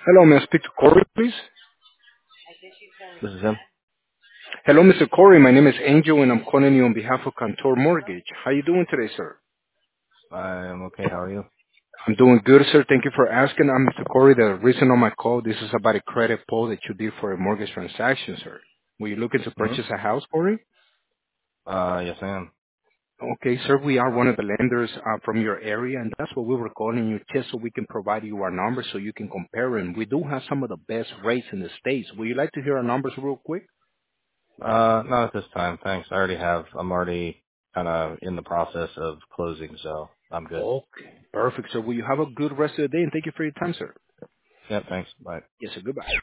Hello, may I speak to Corey, please? This is him. Hello, Mr. Corey. My name is Angel, and I'm calling you on behalf of Cantor Mortgage. How you doing today, sir? I am okay. How are you? I'm doing good, sir. Thank you for asking. I'm Mr. Corey. The reason on my call, this is about a credit pull that you did for a mortgage transaction, sir. Were you looking to hmm purchase a house, Corey? Yes, I am. Okay, sir. We are one of the lenders from your area, and that's what we were calling you just so we can provide you our numbers so you can compare them. We do have some of the best rates in the states. Would you like to hear our numbers real quick? Not at this time. Thanks. I'm already kind of in the process of closing, so I'm good. Okay, perfect, sir. Will you have a good rest of the day, and thank you for your time, sir. Yeah, thanks. Bye. Yes, sir. Goodbye.